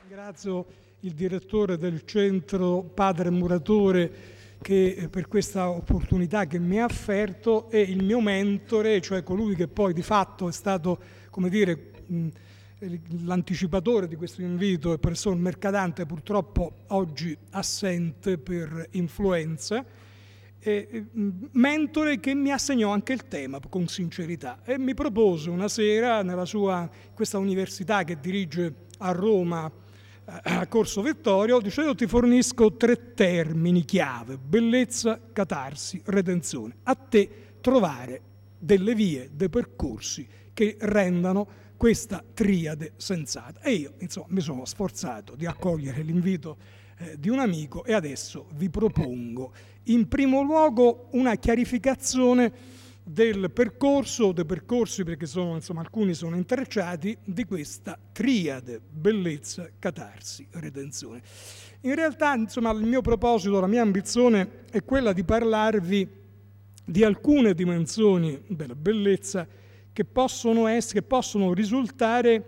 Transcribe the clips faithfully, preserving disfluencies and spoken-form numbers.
Ringrazio il direttore del centro Padre Muratore che per questa opportunità che mi ha offerto, e il mio mentore, cioè colui che poi di fatto è stato, come dire, l'anticipatore di questo invito, il professor Mercadante, purtroppo oggi assente per influenza, eh, mentore che mi assegnò anche il tema con sincerità e mi propose una sera nella sua, questa università che dirige a Roma, a Corso Vittorio, dice: io ti fornisco tre termini chiave: bellezza, catarsi, redenzione. A te trovare delle vie, dei percorsi che rendano questa triade sensata. E io, insomma, mi sono sforzato di accogliere l'invito eh, di un amico e adesso vi propongo in primo luogo una chiarificazione del percorso, dei percorsi, perché sono, insomma, alcuni sono intrecciati, di questa triade: bellezza, catarsi, redenzione. In realtà, insomma, il mio proposito, la mia ambizione è quella di parlarvi di alcune dimensioni della bellezza che possono essere, che possono risultare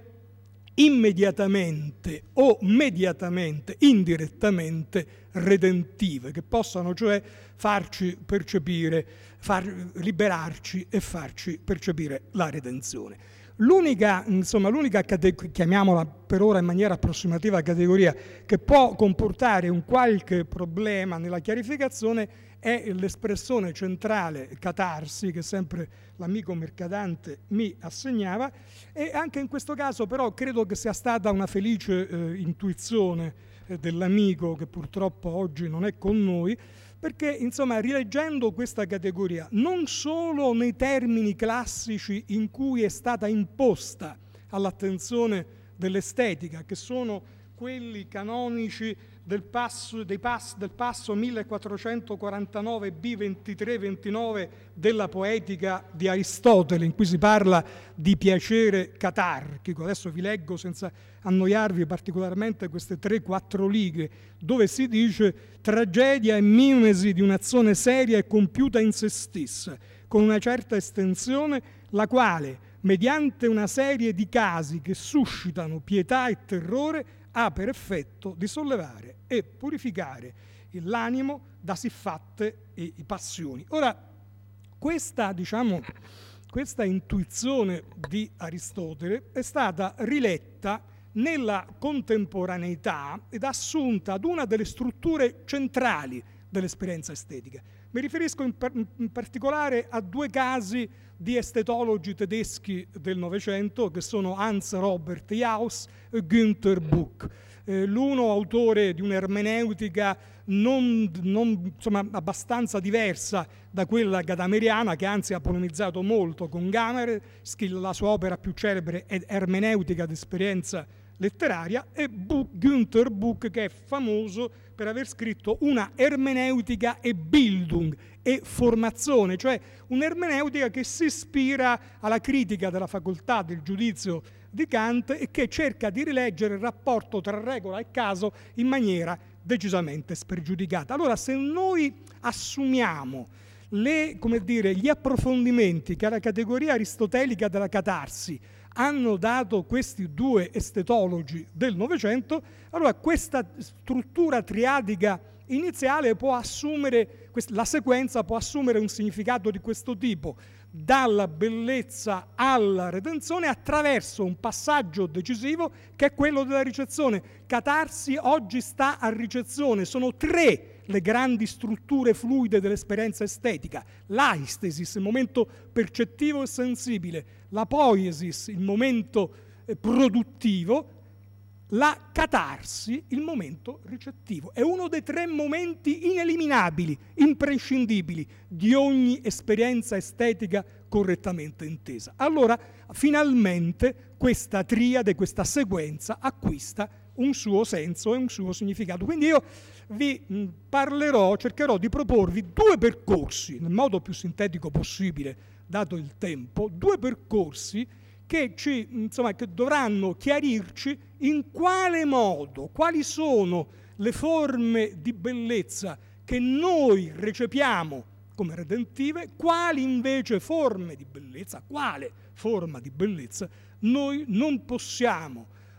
immediatamente o mediatamente, indirettamente redentive, che possano cioè farci percepire, far liberarci e farci percepire la redenzione. L'unica, insomma, l'unica categoria, chiamiamola per ora in maniera approssimativa categoria, che può comportare un qualche problema nella chiarificazione è l'espressione centrale catarsi, che sempre l'amico Mercadante mi assegnava, e anche in questo caso però credo che sia stata una felice eh, intuizione eh, dell'amico, che purtroppo oggi non è con noi, perché insomma, rileggendo questa categoria non solo nei termini classici in cui è stata imposta all'attenzione dell'estetica, che sono quelli canonici del passo, dei pass, del passo millequattrocentoquarantanove b ventitré ventinove della Poetica di Aristotele, in cui si parla di piacere catarchico. Adesso vi leggo, senza annoiarvi particolarmente, queste tre quattro righe, dove si dice: tragedia e mimesi di un'azione seria e compiuta in se stessa, con una certa estensione, la quale, mediante una serie di casi che suscitano pietà e terrore, ha per effetto di sollevare e purificare l'animo da siffatte passioni. Ora, questa, diciamo, questa intuizione di Aristotele è stata riletta nella contemporaneità ed assunta ad una delle strutture centrali dell'esperienza estetica. Mi riferisco in, par- in particolare a due casi di estetologi tedeschi del Novecento, che sono Hans Robert Jauss e Günther Buch. Eh, l'uno autore di un'ermeneutica non, non, insomma, abbastanza diversa da quella gadameriana, che anzi ha polemizzato molto con Gamera, la sua opera più celebre è Ermeneutica d'esperienza letteraria, e Buch, Günther Buch, che è famoso per aver scritto una ermeneutica e Bildung, e formazione, cioè un'ermeneutica che si ispira alla critica della facoltà del giudizio di Kant e che cerca di rileggere il rapporto tra regola e caso in maniera decisamente spregiudicata. Allora, se noi assumiamo le, come dire, gli approfondimenti che alla categoria aristotelica della catarsi hanno dato questi due estetologi del Novecento, allora questa struttura triadica iniziale può assumere, la sequenza può assumere un significato di questo tipo: dalla bellezza alla redenzione, attraverso un passaggio decisivo che è quello della ricezione. Catarsi oggi sta a ricezione, sono tre le grandi strutture fluide dell'esperienza estetica: l'aistesis, il momento percettivo e sensibile; la poiesis, il momento produttivo; la catarsi, il momento ricettivo. È uno dei tre momenti ineliminabili, imprescindibili di ogni esperienza estetica correttamente intesa. Allora, finalmente, questa triade, questa sequenza acquista un suo senso e un suo significato. Quindi io vi parlerò, cercherò di proporvi due percorsi, nel modo più sintetico possibile, dato il tempo, due percorsi che, ci, insomma, che dovranno chiarirci in quale modo, quali sono le forme di bellezza che noi recepiamo come redentive, quali invece forme di bellezza, quale forma di bellezza noi non possiamo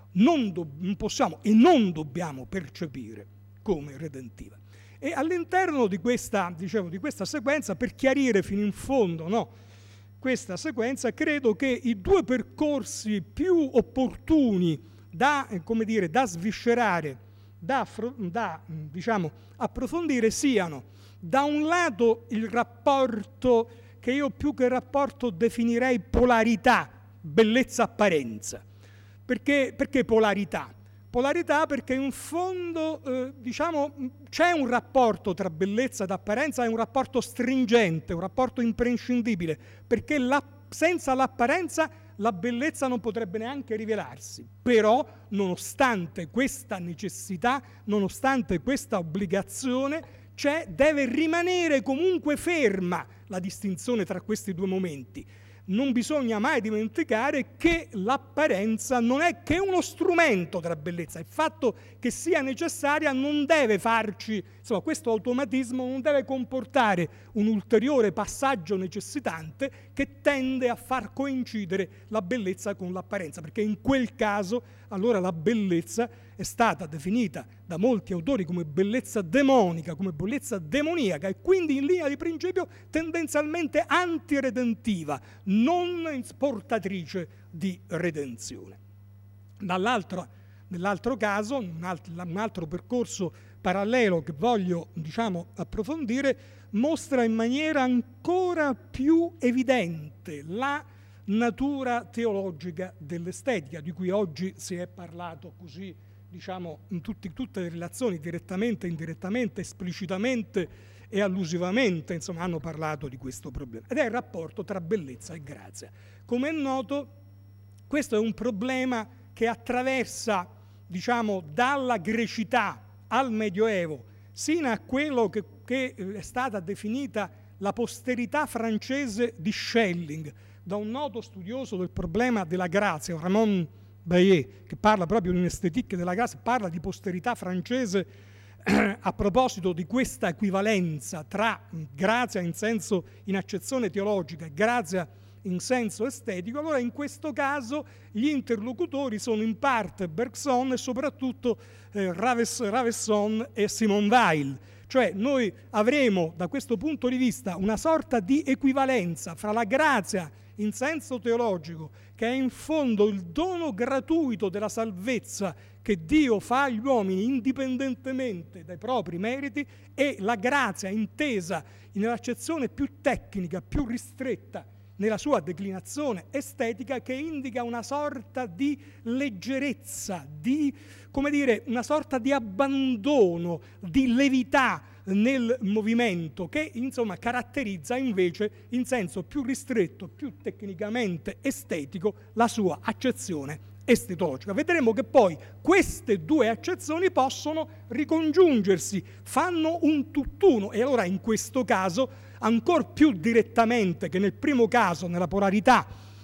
non, do- non possiamo e non dobbiamo percepire come redentiva. E all'interno di questa, dicevo, di questa sequenza, per chiarire fino in fondo, no, questa sequenza, credo che i due percorsi più opportuni da, eh, come dire, da sviscerare, da, da diciamo, approfondire siano, da un lato, il rapporto che io più che rapporto definirei polarità, bellezza-apparenza. Perché, perché polarità? Polarità perché in fondo eh, diciamo, c'è un rapporto tra bellezza ed apparenza, è un rapporto stringente, un rapporto imprescindibile, perché la, senza l'apparenza la bellezza non potrebbe neanche rivelarsi. Però, nonostante questa necessità, nonostante questa obbligazione, c'è, deve rimanere comunque ferma la distinzione tra questi due momenti. Non bisogna mai dimenticare che l'apparenza non è che uno strumento della bellezza. Il fatto che sia necessaria non deve farci, insomma, questo automatismo non deve comportare un ulteriore passaggio necessitante che tende a far coincidere la bellezza con l'apparenza, perché in quel caso allora la bellezza è stata definita da molti autori come bellezza demonica, come bellezza demoniaca, e quindi in linea di principio tendenzialmente antiredentiva, non portatrice di redenzione. Dall'altro, nell'altro caso, un altro, un altro percorso parallelo che voglio, diciamo, approfondire, mostra in maniera ancora più evidente la natura teologica dell'estetica, di cui oggi si è parlato così, diciamo, in tutti, tutte le relazioni, direttamente, indirettamente, esplicitamente e allusivamente, insomma, hanno parlato di questo problema. Ed è il rapporto tra bellezza e grazia. Come è noto, questo è un problema che attraversa, diciamo, dalla grecità al Medioevo, sino a quello che, che è stata definita la posterità francese di Schelling, da un noto studioso del problema della grazia, Ramon Bayet, che parla proprio di un'estetica della grazia, parla di posterità francese eh, a proposito di questa equivalenza tra grazia in senso, in accezione teologica, e grazia in senso estetico. Allora in questo caso gli interlocutori sono in parte Bergson e soprattutto eh, Raves, Ravesson e Simone Weil. Cioè noi avremo da questo punto di vista una sorta di equivalenza fra la grazia in senso teologico, che è in fondo il dono gratuito della salvezza che Dio fa agli uomini indipendentemente dai propri meriti, e la grazia intesa nell'accezione più tecnica, più ristretta, nella sua declinazione estetica, che indica una sorta di leggerezza, di, come dire, una sorta di abbandono, di levità nel movimento, che insomma caratterizza invece in senso più ristretto, più tecnicamente estetico, la sua accezione estetologica. Vedremo che poi queste due accezioni possono ricongiungersi, fanno un tutt'uno, e allora in questo caso ancor più direttamente che nel primo caso, nella polarità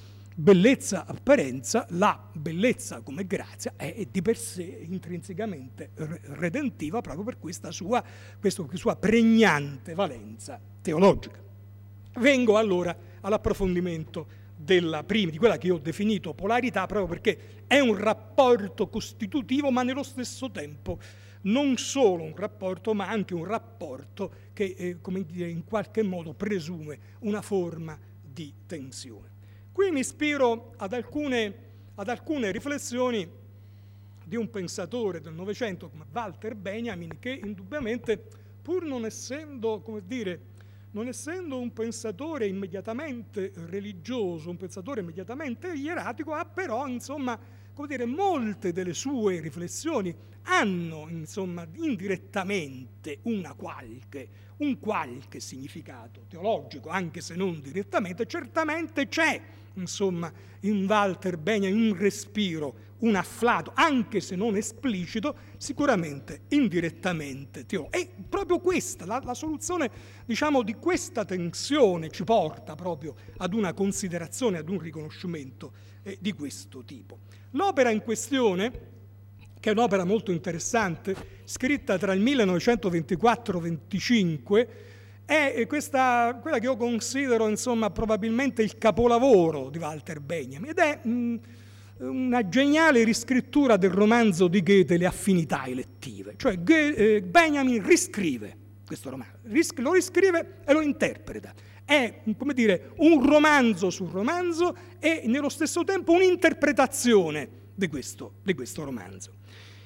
bellezza-apparenza, la bellezza come grazia è di per sé intrinsecamente redentiva, proprio per questa sua, questa sua pregnante valenza teologica. Vengo allora all'approfondimento della prima, di quella che io ho definito polarità, proprio perché è un rapporto costitutivo, ma nello stesso tempo non solo un rapporto, ma anche un rapporto che, eh, come dire, in qualche modo presume una forma di tensione. Qui mi ispiro ad alcune, ad alcune riflessioni di un pensatore del Novecento come Walter Benjamin, che indubbiamente, pur non essendo, come dire, non essendo un pensatore immediatamente religioso, un pensatore immediatamente ieratico, ha però, insomma, come dire, molte delle sue riflessioni hanno, insomma, indirettamente una qualche, un qualche significato teologico, anche se non direttamente. Certamente c'è, insomma, in Walter Benjamin un respiro, un afflato, anche se non esplicito, sicuramente indirettamente teologico. E proprio questa, la, la soluzione, diciamo, di questa tensione ci porta proprio ad una considerazione, ad un riconoscimento eh, di questo tipo. L'opera in questione, che è un'opera molto interessante, scritta tra il millenovecentoventiquattro venticinque, è questa, quella che io considero, insomma, probabilmente il capolavoro di Walter Benjamin, ed è mh, una geniale riscrittura del romanzo di Goethe, Le affinità elettive. Cioè Goethe, eh, Benjamin riscrive questo romanzo, ris- lo riscrive e lo interpreta. È, come dire, un romanzo sul romanzo e nello stesso tempo un'interpretazione di questo, di questo romanzo.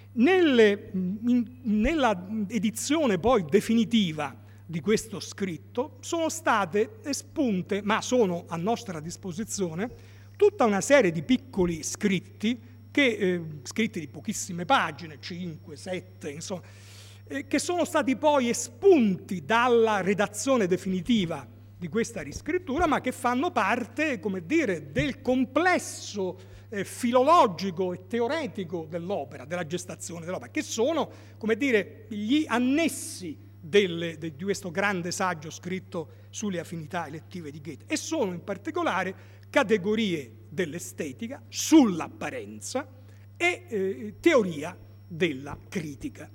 Nelle, in, nella edizione poi definitiva di questo scritto sono state espunte, ma sono a nostra disposizione, tutta una serie di piccoli scritti, che, eh, scritti di pochissime pagine, cinque, sette, insomma, eh, che sono stati poi espunti dalla redazione definitiva di questa riscrittura, ma che fanno parte, come dire, del complesso eh, filologico e teoretico dell'opera, della gestazione dell'opera, che sono, come dire, gli annessi del, de, di questo grande saggio scritto sulle affinità elettive di Goethe, e sono in particolare categorie dell'estetica, sull'apparenza e eh, teoria della critica.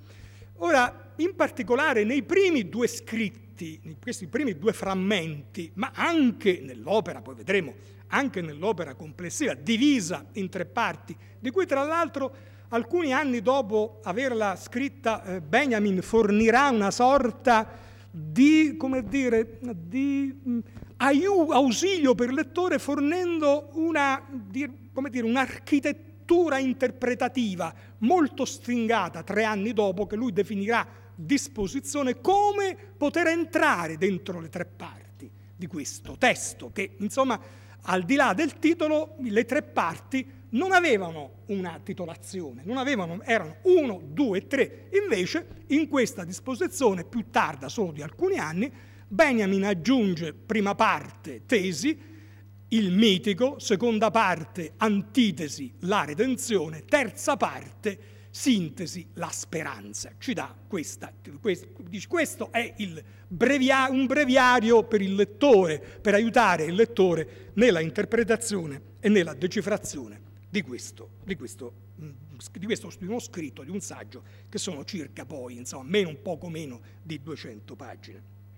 Ora, in particolare nei primi due scritti, in questi primi due frammenti, ma anche nell'opera, poi vedremo, anche nell'opera complessiva, divisa in tre parti, di cui tra l'altro alcuni anni dopo averla scritta eh, Benjamin fornirà una sorta di, come dire, di mh, aiu, ausilio per il lettore, fornendo una, di, come dire, un'architettura interpretativa molto stringata tre anni dopo, che lui definirà disposizione, come poter entrare dentro le tre parti di questo testo, che insomma al di là del titolo le tre parti non avevano una titolazione, non avevano, erano uno, due, tre. Invece in questa disposizione più tarda, solo di alcuni anni, Benjamin aggiunge prima parte tesi, il mitico, seconda parte antitesi, la redenzione, terza parte sintesi, la speranza. Ci dà questa, questo, questo è il brevia, un breviario per il lettore, per aiutare il lettore nella interpretazione e nella decifrazione di questo, di questo, di questo di uno scritto, di un saggio, che sono circa poi, insomma, meno, un poco meno di duecento pagine.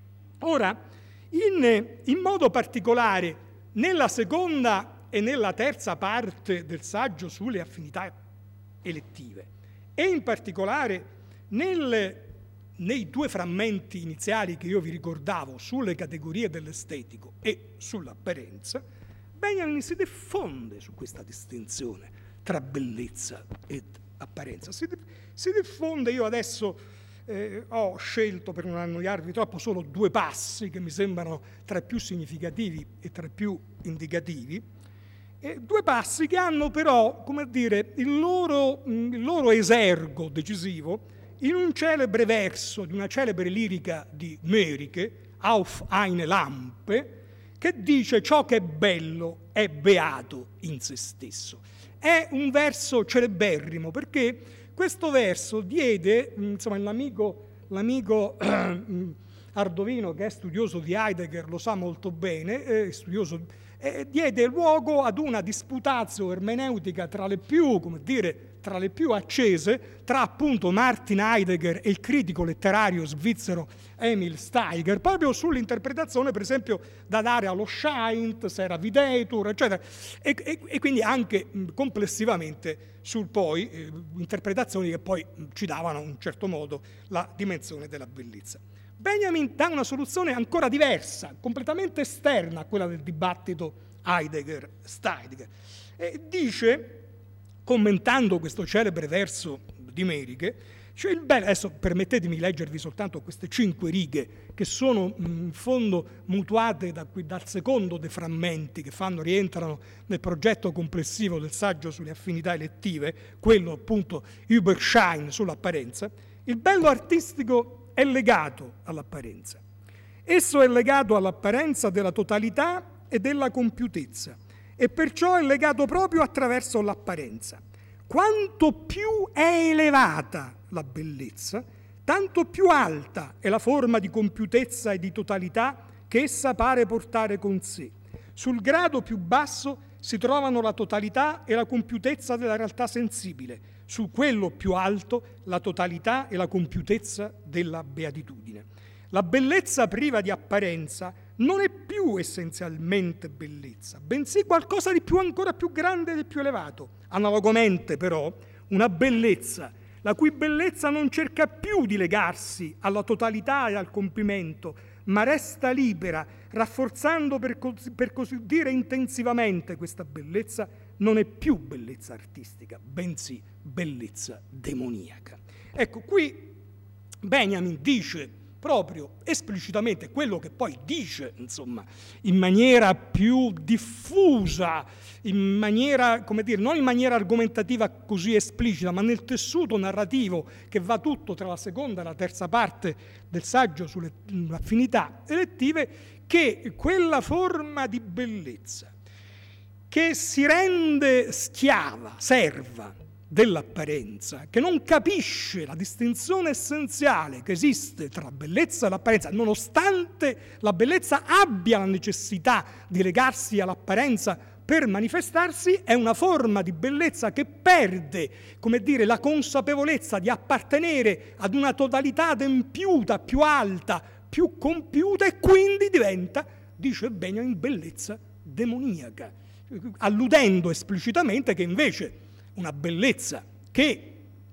Ora, in, in modo particolare, nella seconda e nella terza parte del saggio sulle affinità elettive, e in particolare nel, nei due frammenti iniziali che io vi ricordavo sulle categorie dell'estetico e sull'apparenza, Benjamin si diffonde su questa distinzione tra bellezza ed apparenza. Si, si diffonde, io adesso eh, ho scelto, per non annoiarvi troppo, solo due passi che mi sembrano tra i più significativi e tra i più indicativi, e due passi che hanno però, come dire, il loro, il loro esergo decisivo in un celebre verso di una celebre lirica di Mörike, Auf eine Lampe, che dice: ciò che è bello è beato in se stesso. È un verso celeberrimo, perché questo verso diede, insomma, l'amico, l'amico Ardovino, che è studioso di Heidegger, lo sa molto bene, è studioso, eh, diede luogo ad una disputatio ermeneutica tra le più, come dire, tra le più accese, tra appunto Martin Heidegger e il critico letterario svizzero Emil Steiger, proprio sull'interpretazione, per esempio, da dare allo Scheint, se era videtur, eccetera, e, e, e quindi anche mh, complessivamente sul poi eh, interpretazioni che poi mh, ci davano in un certo modo la dimensione della bellezza. Benjamin dà una soluzione ancora diversa, completamente esterna a quella del dibattito Heidegger-Steiger, e dice, commentando questo celebre verso di Mörike, cioè il bello, adesso permettetemi di leggervi soltanto queste cinque righe che sono in fondo mutuate da, dal secondo dei frammenti che fanno, rientrano nel progetto complessivo del saggio sulle affinità elettive, quello appunto Überschein sull'apparenza. Il bello artistico è legato all'apparenza. Esso è legato all'apparenza della totalità e della compiutezza, e perciò è legato proprio attraverso l'apparenza. Quanto più è elevata la bellezza, tanto più alta è la forma di compiutezza e di totalità che essa pare portare con sé. Sul grado più basso si trovano la totalità e la compiutezza della realtà sensibile, su quello più alto la totalità e la compiutezza della beatitudine. la bellezza priva di apparenza non è più essenzialmente bellezza, bensì qualcosa di più ancora più grande e di più elevato. Analogamente, però, una bellezza la cui bellezza non cerca più di legarsi alla totalità e al compimento, ma resta libera, rafforzando per così, per così dire intensivamente questa bellezza, non è più bellezza artistica, bensì bellezza demoniaca. Ecco, qui Benjamin dice proprio esplicitamente quello che poi dice, insomma, in maniera più diffusa, in maniera, come dire, non in maniera argomentativa così esplicita, ma nel tessuto narrativo che va tutto tra la seconda e la terza parte del saggio sulle affinità elettive, che quella forma di bellezza che si rende schiava, serva dell'apparenza, che non capisce la distinzione essenziale che esiste tra la bellezza e l'apparenza, nonostante la bellezza abbia la necessità di legarsi all'apparenza per manifestarsi, è una forma di bellezza che perde, come dire, la consapevolezza di appartenere ad una totalità adempiuta, più alta, più compiuta, e quindi diventa, dice Benjamin, bellezza demoniaca, alludendo esplicitamente che invece una bellezza che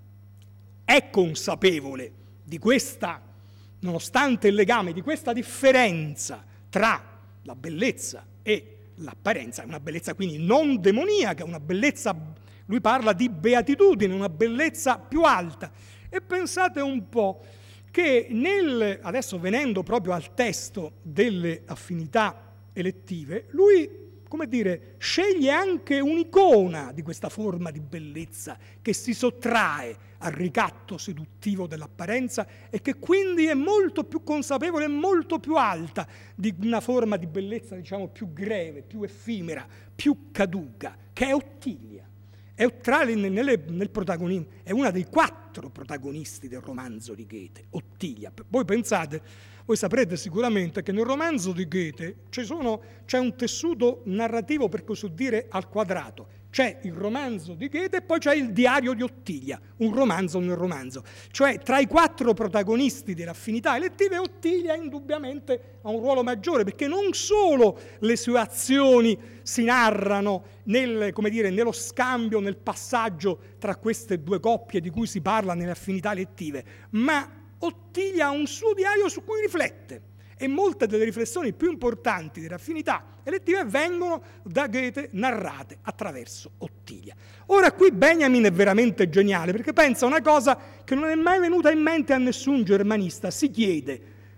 è consapevole di questa, nonostante il legame, di questa differenza tra la bellezza e l'apparenza, è una bellezza quindi non demoniaca, una bellezza, lui parla di beatitudine, una bellezza più alta. E pensate un po' che nel, adesso venendo proprio al testo delle affinità elettive, lui, come dire, sceglie anche un'icona di questa forma di bellezza che si sottrae al ricatto seduttivo dell'apparenza e che quindi è molto più consapevole e molto più alta di una forma di bellezza, diciamo, più greve, più effimera, più caduca, che è Ottilia. È, tra le, nelle, nel protagonismo, è una dei quattro protagonisti del romanzo di Goethe, Ottilia. Voi pensate, voi saprete sicuramente che nel romanzo di Goethe ci sono, c'è un tessuto narrativo, per così dire, al quadrato. C'è il romanzo di Goethe e poi c'è il diario di Ottilia, un romanzo nel romanzo. Cioè, tra i quattro protagonisti delle affinità elettive, Ottilia indubbiamente ha un ruolo maggiore, perché non solo le sue azioni si narrano nel, come dire, nello scambio, nel passaggio tra queste due coppie di cui si parla nelle affinità elettive, ma Ottilia ha un suo diario su cui riflette, e molte delle riflessioni più importanti delle affinità elettive vengono da Goethe narrate attraverso Ottilia. Ora qui Benjamin è veramente geniale, perché pensa a una cosa che non è mai venuta in mente a nessun germanista. Si chiede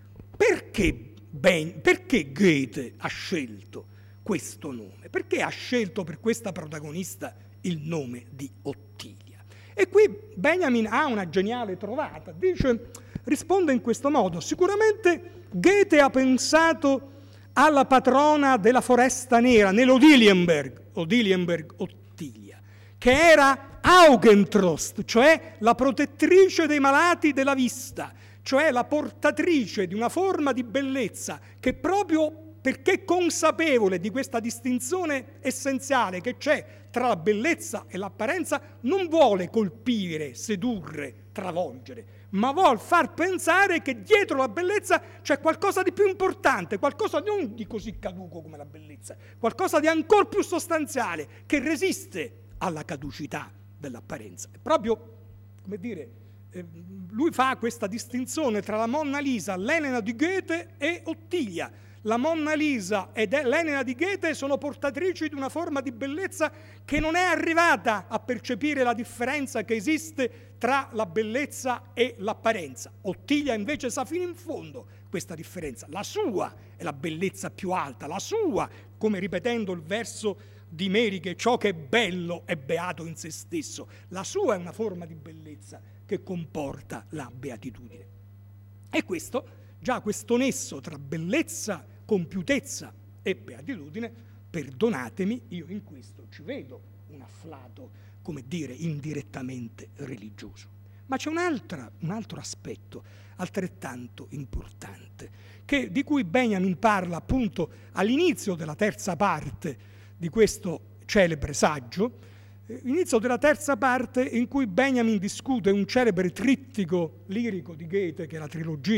perché, ben, perché Goethe ha scelto questo nome, perché ha scelto per questa protagonista il nome di Ottilia. E qui Benjamin ha una geniale trovata, dice, risponde in questo modo: sicuramente Goethe ha pensato alla patrona della Foresta Nera nell'Odilienberg, Odilienberg Ottilia, che era Augentrost, cioè la protettrice dei malati della vista, cioè la portatrice di una forma di bellezza che, proprio perché consapevole di questa distinzione essenziale che c'è tra la bellezza e l'apparenza, non vuole colpire, sedurre, travolgere, ma vuol far pensare che dietro la bellezza c'è qualcosa di più importante, qualcosa non di così caduco come la bellezza, qualcosa di ancora più sostanziale che resiste alla caducità dell'apparenza. È proprio, come dire, eh, lui fa questa distinzione tra la Monna Lisa, l'Elena di Goethe e Ottilia. La Monna Lisa ed l'Elena di Goethe sono portatrici di una forma di bellezza che non è arrivata a percepire la differenza che esiste tra la bellezza e l'apparenza. Ottilia invece sa fino in fondo questa differenza. La sua è la bellezza più alta, la sua, come ripetendo il verso di Meriche, ciò che è bello è beato in se stesso. La sua è una forma di bellezza che comporta la beatitudine. E questo, già questo nesso tra bellezza, compiutezza e beatitudine, perdonatemi, io in questo ci vedo un afflato, come dire, indirettamente religioso. Ma c'è un'altra, un altro aspetto altrettanto importante, che, di cui Benjamin parla appunto all'inizio della terza parte di questo celebre saggio, inizio della terza parte in cui Benjamin discute un celebre trittico lirico di Goethe, che è la trilogia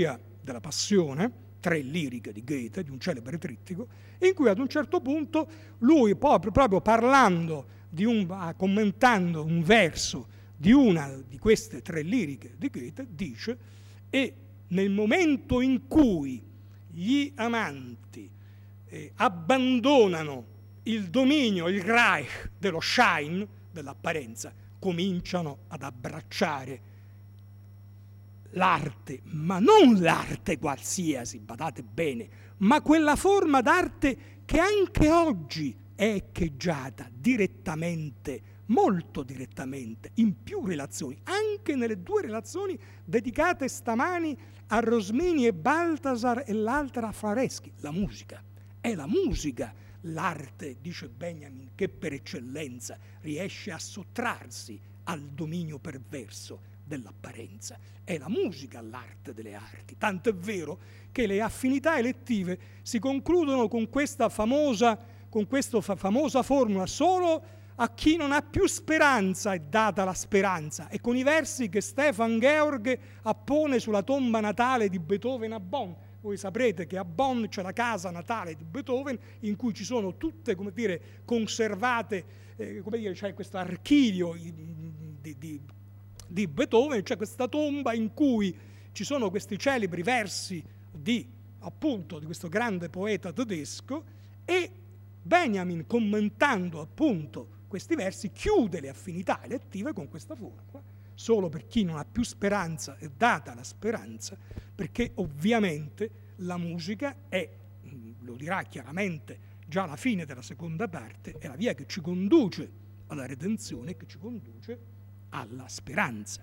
della Passione, tre liriche di Goethe, di un celebre trittico, in cui ad un certo punto lui proprio, proprio parlando, di un, commentando un verso di una di queste tre liriche di Goethe, dice: e nel momento in cui gli amanti eh, abbandonano il dominio, il Reich dello Schein, dell'apparenza, cominciano ad abbracciare l'arte, ma non l'arte qualsiasi, badate bene, ma quella forma d'arte che anche oggi è echeggiata direttamente, molto direttamente, in più relazioni, anche nelle due relazioni dedicate stamani a Rosmini e Balthasar e l'altra a Floreschi. La musica, è la musica, l'arte, dice Benjamin, che per eccellenza riesce a sottrarsi al dominio perverso dell'apparenza. È la musica l'arte delle arti, tanto è vero che le affinità elettive si concludono con questa famosa, con questa fa- famosa formula: solo a chi non ha più speranza è data la speranza, e con i versi che Stefan Georg appone sulla tomba natale di Beethoven a Bonn. Voi saprete che a Bonn c'è la casa natale di Beethoven, in cui ci sono tutte, come dire, conservate, eh, come dire, c'è questo archivio di, di di Beethoven, c'è questa tomba in cui ci sono questi celebri versi di, appunto, di questo grande poeta tedesco, e Benjamin, commentando appunto questi versi, chiude le affinità elettive con questa formula: solo per chi non ha più speranza è data la speranza, perché ovviamente la musica è, lo dirà chiaramente già alla fine della seconda parte, è la via che ci conduce alla redenzione, che ci conduce alla speranza.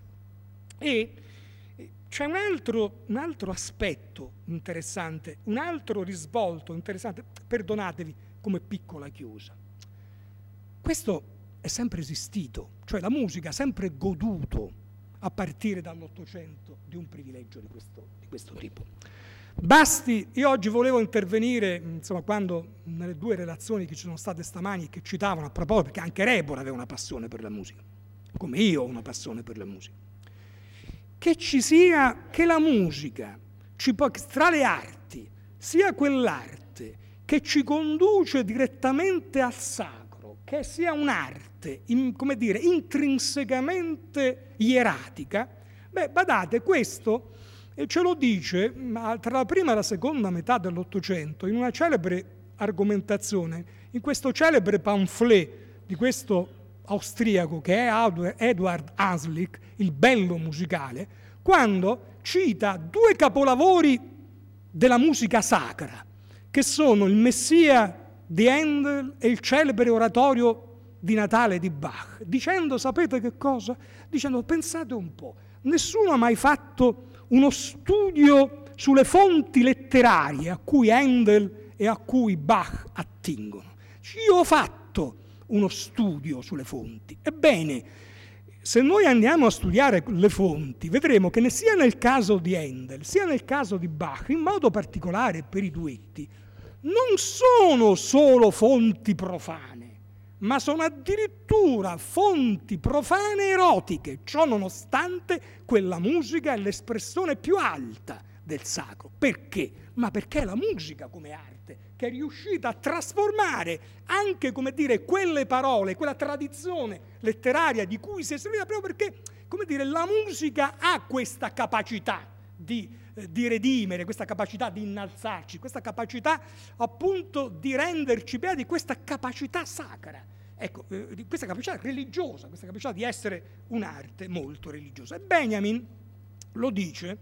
E c'è un altro, un altro aspetto interessante, un altro risvolto interessante, perdonatevi, come piccola chiusa. Questo è sempre esistito, cioè la musica ha sempre goduto, a partire dall'Ottocento, di un privilegio di questo, di questo tipo. Basti, io oggi volevo intervenire, insomma, quando nelle due relazioni che ci sono state stamani, che citavano a proposito, perché anche Rebora aveva una passione per la musica, come io ho una passione per la musica, che ci sia, che la musica, ci può, tra le arti, sia quell'arte che ci conduce direttamente al sacro, che sia un'arte, in, come dire, intrinsecamente ieratica. Beh, badate, questo eh, ce lo dice tra la prima e la seconda metà dell'Ottocento, in una celebre argomentazione, in questo celebre pamphlet di questo austriaco che è Eduard Hanslick, Il bello musicale, quando cita due capolavori della musica sacra, che sono il Messia di Handel e il celebre oratorio di Natale di Bach, dicendo, sapete che cosa? Dicendo, pensate un po', nessuno ha mai fatto uno studio sulle fonti letterarie a cui Handel e a cui Bach attingono. Io ho fatto uno studio sulle fonti. Ebbene, se noi andiamo a studiare le fonti, vedremo che sia nel caso di Handel, sia nel caso di Bach, in modo particolare per i duetti, non sono solo fonti profane, ma sono addirittura fonti profane erotiche. Ciò nonostante quella musica è l'espressione più alta del sacro. Perché? Ma perché è la musica come arte che è riuscita a trasformare anche, come dire, quelle parole, quella tradizione letteraria di cui si è servita, proprio perché, come dire, la musica ha questa capacità di, eh, di redimere, questa capacità di innalzarci, questa capacità appunto di renderci beati, questa capacità sacra, ecco, eh, questa capacità religiosa, questa capacità di essere un'arte molto religiosa. E Benjamin lo dice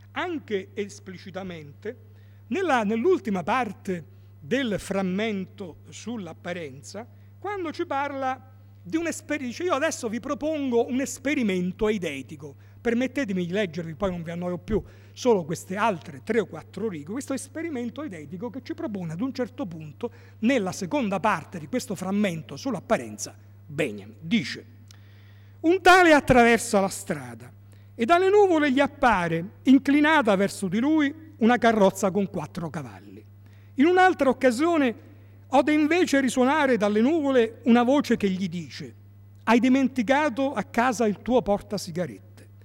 anche esplicitamente nella, nell'ultima parte del frammento sull'apparenza, quando ci parla di un esperimento. Io adesso vi propongo un esperimento eidetico, permettetemi di leggervi, poi non vi annoio più, solo queste altre tre o quattro righe, questo esperimento eidetico che ci propone ad un certo punto, nella seconda parte di questo frammento sull'apparenza, Benjamin dice: un tale attraversa la strada e dalle nuvole gli appare, inclinata verso di lui, una carrozza con quattro cavalli. In un'altra occasione ode invece risuonare dalle nuvole una voce che gli dice: hai dimenticato a casa il tuo portasigarette.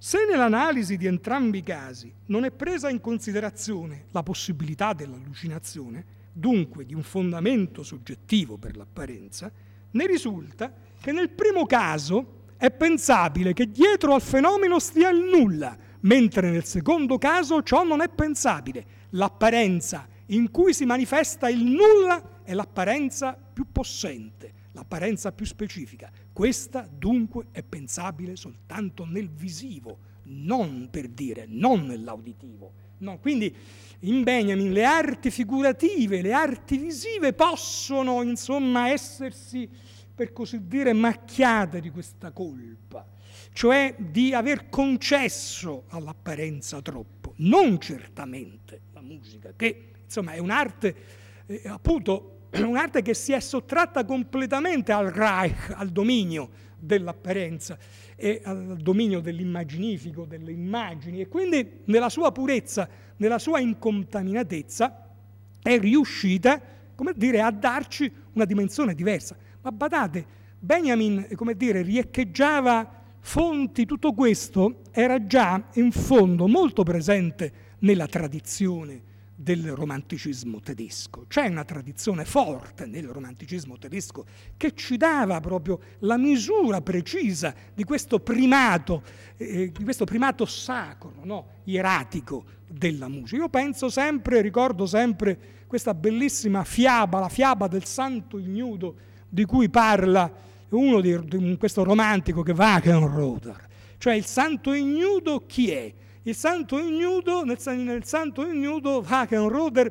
Se nell'analisi di entrambi i casi non è presa in considerazione la possibilità dell'allucinazione, dunque di un fondamento soggettivo per l'apparenza, ne risulta che nel primo caso è pensabile che dietro al fenomeno stia il nulla, mentre nel secondo caso ciò non è pensabile. L'apparenza in cui si manifesta il nulla è l'apparenza più possente, l'apparenza più specifica. Questa dunque è pensabile soltanto nel visivo, non per dire, non nell'auditivo. No, quindi in Benjamin le arti figurative, le arti visive possono insomma essersi, per così dire, macchiate di questa colpa, cioè di aver concesso all'apparenza troppo, non certamente la musica, che insomma è un'arte eh, appunto un'arte che si è sottratta completamente al Reich, al dominio dell'apparenza e al dominio dell'immaginifico, delle immagini, e quindi nella sua purezza, nella sua incontaminatezza è riuscita, come dire, a darci una dimensione diversa. Ma badate, Benjamin, come dire, riecheggiava fonti, tutto questo era già in fondo molto presente nella tradizione del romanticismo tedesco. C'è una tradizione forte nel romanticismo tedesco che ci dava proprio la misura precisa di questo primato, eh, di questo primato sacro, no? Ieratico della musica. Io penso sempre, ricordo sempre questa bellissima fiaba, la fiaba del Santo Ignudo, di cui parla uno di, di questo romantico che Wachenroder. Cioè il Santo Ignudo chi è? Il Santo Ignudo, nel, nel Santo Ignudo, Wachenroder,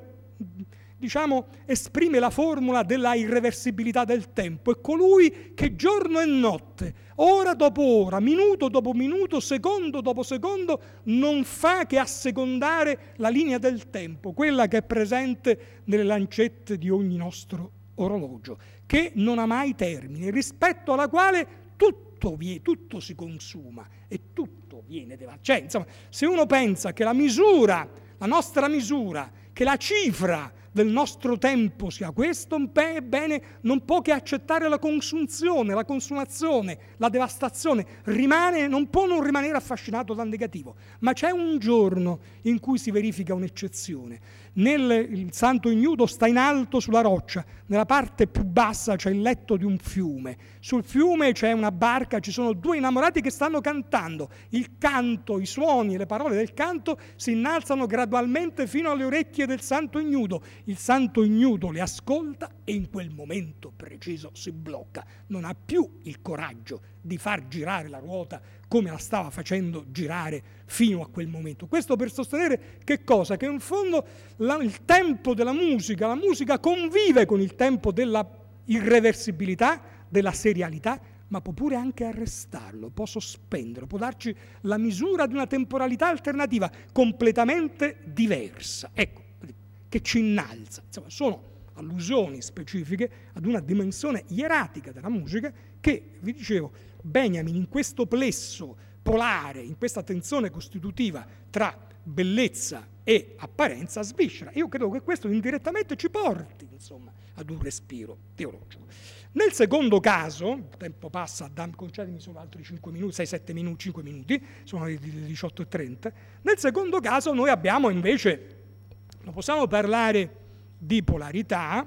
diciamo, esprime la formula della irreversibilità del tempo. È colui che giorno e notte, ora dopo ora, minuto dopo minuto, secondo dopo secondo, non fa che assecondare la linea del tempo, quella che è presente nelle lancette di ogni nostro orologio, che non ha mai termine, rispetto alla quale tutto, tutto si consuma e tutto viene devastato. Cioè, insomma, se uno pensa che la misura, la nostra misura, che la cifra del nostro tempo sia questo, bene, non può che accettare la consunzione, la consumazione, la devastazione, rimane, non può non rimanere affascinato dal negativo. Ma c'è un giorno in cui si verifica un'eccezione. Nel, il Santo Ignudo sta in alto sulla roccia, nella parte più bassa c'è il letto di un fiume, sul fiume c'è una barca, ci sono due innamorati che stanno cantando, il canto, i suoni, le parole del canto si innalzano gradualmente fino alle orecchie del Santo Ignudo, il Santo Ignudo le ascolta e in quel momento preciso si blocca, non ha più il coraggio di far girare la ruota come la stava facendo girare fino a quel momento. Questo per sostenere che cosa? Che in fondo la, il tempo della musica, la musica convive con il tempo della irreversibilità, della serialità, ma può pure anche arrestarlo, può sospenderlo, può darci la misura di una temporalità alternativa completamente diversa, ecco, che ci innalza. Insomma, sono allusioni specifiche ad una dimensione ieratica della musica che, vi dicevo, Benjamin in questo plesso polare, in questa tensione costitutiva tra bellezza e apparenza sviscera. Io credo che questo indirettamente ci porti, insomma, ad un respiro teologico. Nel secondo caso, il tempo passa, concedimi solo altri cinque minuti, sei sette minuti, cinque minuti, sono le diciotto e trenta. Nel secondo caso noi abbiamo invece, non possiamo parlare di polarità,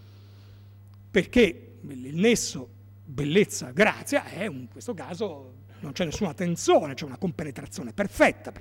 perché il nesso bellezza-grazia è, in questo caso, non c'è nessuna tensione, c'è una compenetrazione perfetta.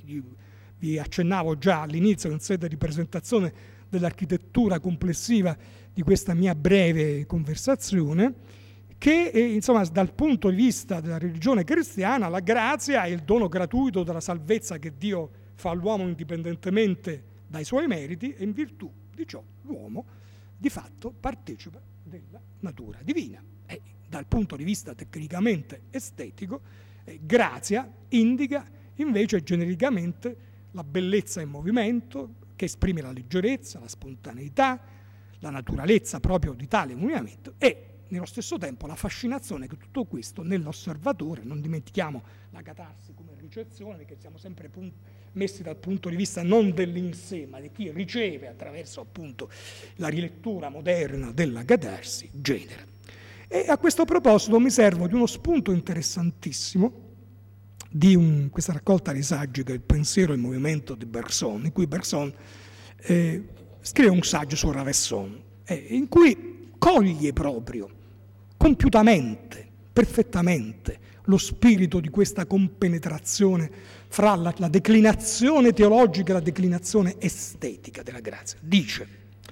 Vi accennavo già all'inizio, in sede di presentazione dell'architettura complessiva di questa mia breve conversazione, che eh, insomma dal punto di vista della religione cristiana la grazia è il dono gratuito della salvezza che Dio fa all'uomo indipendentemente dai suoi meriti, e in virtù di ciò l'uomo di fatto partecipa della natura divina. E dal punto di vista tecnicamente estetico, eh, grazia indica invece genericamente la bellezza in movimento, che esprime la leggerezza, la spontaneità, la naturalezza proprio di tale movimento, e nello stesso tempo la fascinazione che tutto questo nell'osservatore, non dimentichiamo la catarsi come ricezione, perché siamo sempre messi dal punto di vista non dell'in sé, ma di chi riceve attraverso appunto la rilettura moderna della catarsi, genera. E a questo proposito mi servo di uno spunto interessantissimo di un, questa raccolta di saggi che è Il pensiero e il movimento di Bergson, in cui Bergson eh, scrive un saggio su Ravesson, eh, in cui coglie proprio compiutamente, perfettamente, lo spirito di questa compenetrazione fra la, la declinazione teologica e la declinazione estetica della grazia. Dice: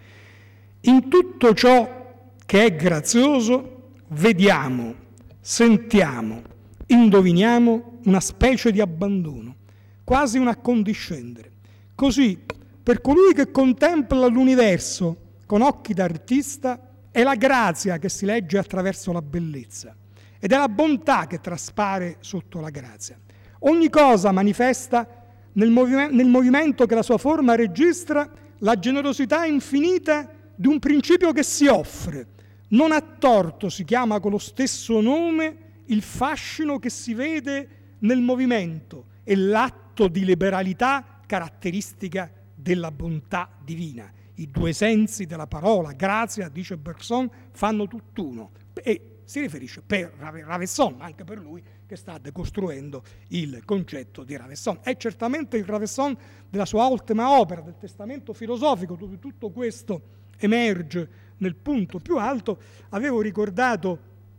in tutto ciò che è grazioso vediamo, sentiamo, indoviniamo una specie di abbandono, quasi un accondiscendere. Così, per colui che contempla l'universo con occhi d'artista, è la grazia che si legge attraverso la bellezza ed è la bontà che traspare sotto la grazia. Ogni cosa manifesta nel, movi- nel movimento che la sua forma registra la generosità infinita di un principio che si offre. Non a torto si chiama con lo stesso nome il fascino che si vede nel movimento e l'atto di liberalità caratteristica della bontà divina. I due sensi della parola grazia, dice Bergson, fanno tutt'uno, e si riferisce per Ravesson, anche per lui che sta decostruendo il concetto di Ravesson. È certamente il Ravesson della sua ultima opera, del Testamento filosofico, dove tutto questo emerge nel punto più alto. Avevo ricordato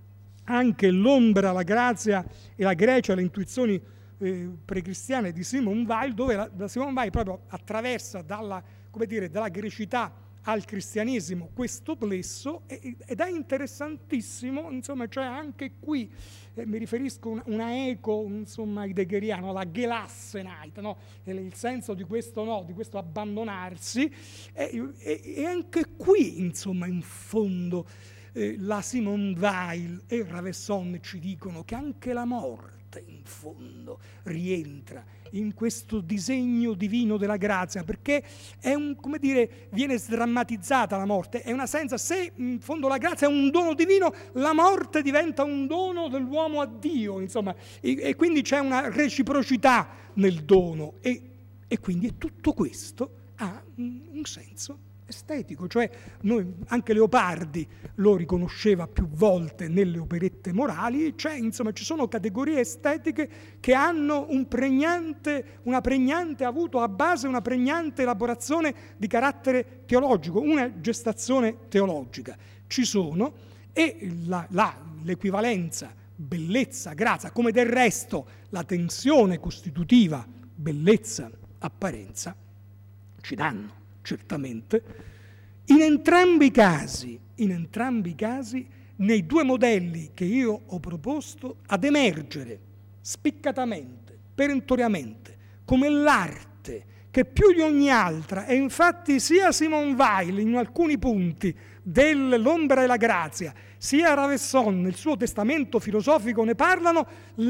anche L'ombra, la grazia e la Grecia, le intuizioni eh, precristiane di Simone Weil, dove la, la Simone Weil proprio attraversa dalla, come dire, dalla grecità al cristianesimo questo plesso, ed è interessantissimo, insomma, cioè anche qui eh, mi riferisco a una, una eco, insomma, heideggeriana, la Gelassenheit, no? Il senso di questo no, di questo abbandonarsi, e, e, e anche qui, insomma, in fondo eh, la Simone Weil e Ravesson ci dicono che anche la morte in fondo rientra in questo disegno divino della grazia, perché è un, come dire, viene sdrammatizzata la morte, è una senza, se in fondo la grazia è un dono divino, la morte diventa un dono dell'uomo a Dio, insomma, e, e quindi c'è una reciprocità nel dono, e, e quindi tutto questo ha un senso estetico, cioè noi, anche Leopardi lo riconosceva più volte nelle operette morali, cioè insomma ci sono categorie estetiche che hanno un pregnante, una pregnante, avuto a base una pregnante elaborazione di carattere teologico, una gestazione teologica. Ci sono, e la, la, l'equivalenza bellezza, grazia, come del resto la tensione costitutiva bellezza, apparenza, ci danno certamente, in entrambi i casi, in entrambi i casi, nei due modelli che io ho proposto, ad emergere spiccatamente, perentoriamente, come l'arte che più di ogni altra, e infatti sia Simone Weil in alcuni punti dell'ombra e la grazia, sia Ravesson nel suo testamento filosofico ne parlano,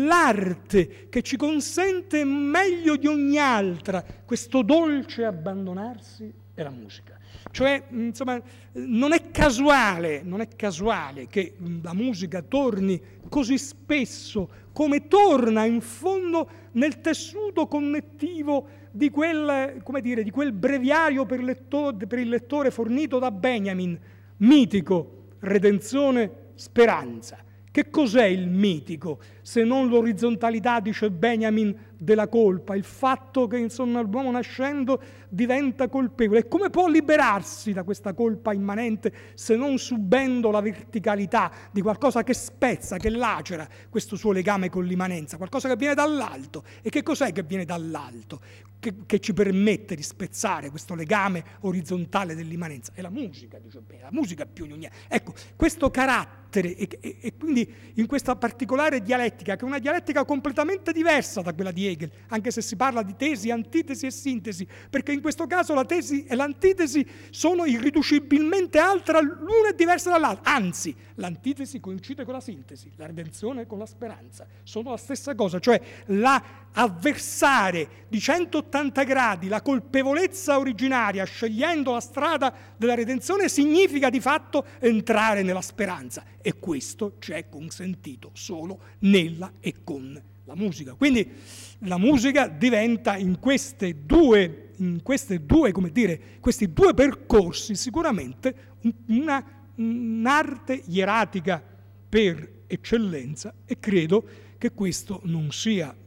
l'arte che ci consente meglio di ogni altra questo dolce abbandonarsi è la musica. Cioè, insomma, non è casuale, non è casuale che la musica torni così spesso, come torna in fondo nel tessuto connettivo di quel, come dire, di quel breviario per, lettore, per il lettore fornito da Benjamin, mitico, redenzione, speranza. Che cos'è il mitico se non l'orizzontalità, dice Benjamin, della colpa, il fatto che insomma l'uomo nascendo diventa colpevole? E come può liberarsi da questa colpa immanente se non subendo la verticalità di qualcosa che spezza, che lacera questo suo legame con l'immanenza, qualcosa che viene dall'alto? E che cos'è che viene dall'alto, che, che ci permette di spezzare questo legame orizzontale dell'immanenza? È la musica, dice bene, la musica più di ogni. Ecco, questo carattere e, e, e quindi in questa particolare dialettica, che è una dialettica completamente diversa da quella di Hegel, anche se si parla di tesi, antitesi e sintesi, perché in questo caso la tesi e l'antitesi sono irriducibilmente altra, l'una è diversa dall'altra, anzi l'antitesi coincide con la sintesi, la redenzione con la speranza, sono la stessa cosa, cioè la avversare di centottanta gradi la colpevolezza originaria scegliendo la strada della redenzione significa di fatto entrare nella speranza, e questo ci è consentito solo nella e con la musica. Quindi la musica diventa in queste due, in queste due, come dire, questi due percorsi sicuramente una, un'arte ieratica per eccellenza, e credo che questo non sia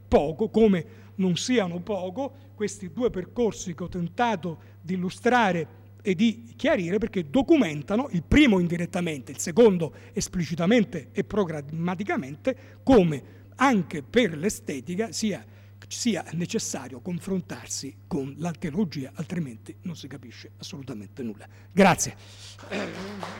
poco, come non siano poco questi due percorsi che ho tentato di illustrare e di chiarire, perché documentano, il primo indirettamente, il secondo esplicitamente e programmaticamente, come anche per l'estetica sia, sia necessario confrontarsi con la teologia, altrimenti non si capisce assolutamente nulla. Grazie.